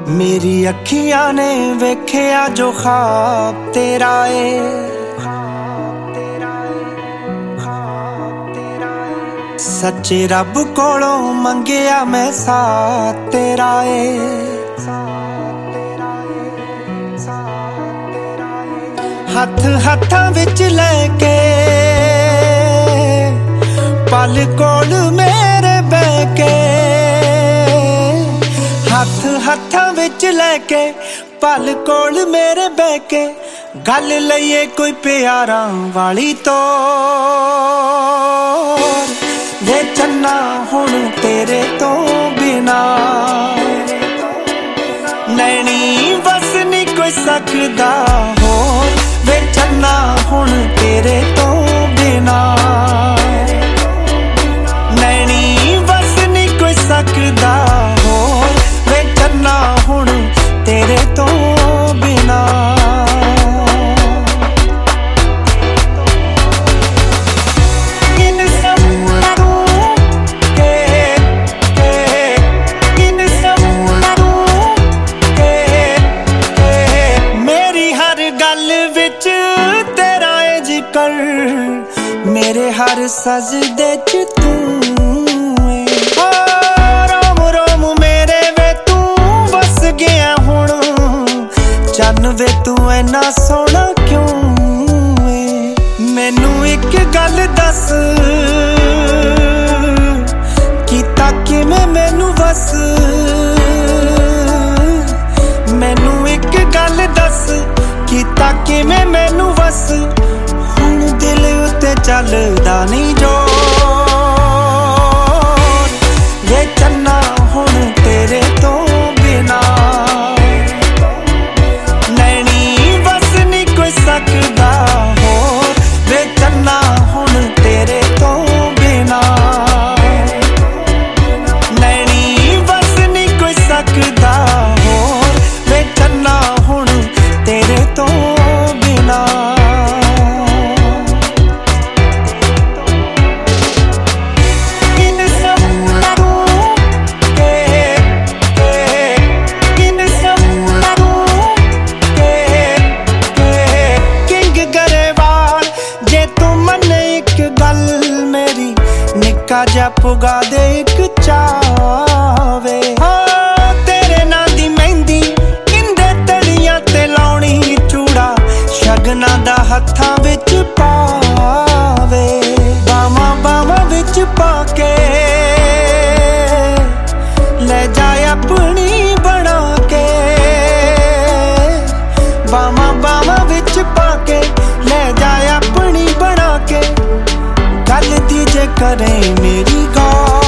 मेरी अखियां ने वेख्या जो ख्वाब तेरा सच्चे रब कोलों मंगिया मैं साथ तेरा हथ हथां विच लैके पल कोल मेरे बैके हथ हथां विच लैके पल कोल मेरे बैके गल लईए कोई प्यारां वाली तो वे चन्ना हुण तेरे तो बिना नैनी बस नहीं कोई सकदा हो वे चन्ना हुण तेरे तो बिना नैनी बस नहीं कोई सकदा हो वे चन्ना हुण तेरे तो बिना मेरे हर सजदे च तू रोम रोम मेरे वे तू बस गया हुण चन्न वे तू इन्ना सोहना क्यों मैनू एक गल दस कीता किवें मैनू बस मैनू एक गल दस कीता किवें मैनू बस दिल उत्ते चलदा नहीं जो ये चन्ना हुण तेरे तो बिना नैनी बस नहीं कोई सकदा हो वे चन्ना हुण तेरे तो बिना नैनी बस नहीं कोई सकदा हो वे चन्ना हुण तेरे तो बिना जा पुगा दे एक चावे तेरे नां दी मेहंदी इंदे तड़ियां ते लाउणी चूड़ा शगना दा हत्थां विच पावे बावां बावां विच पाके ले जाए अपनी बना के बावां बावां विच पाके ले जाए अपनी बना के गल दी जे करे मेरी गौर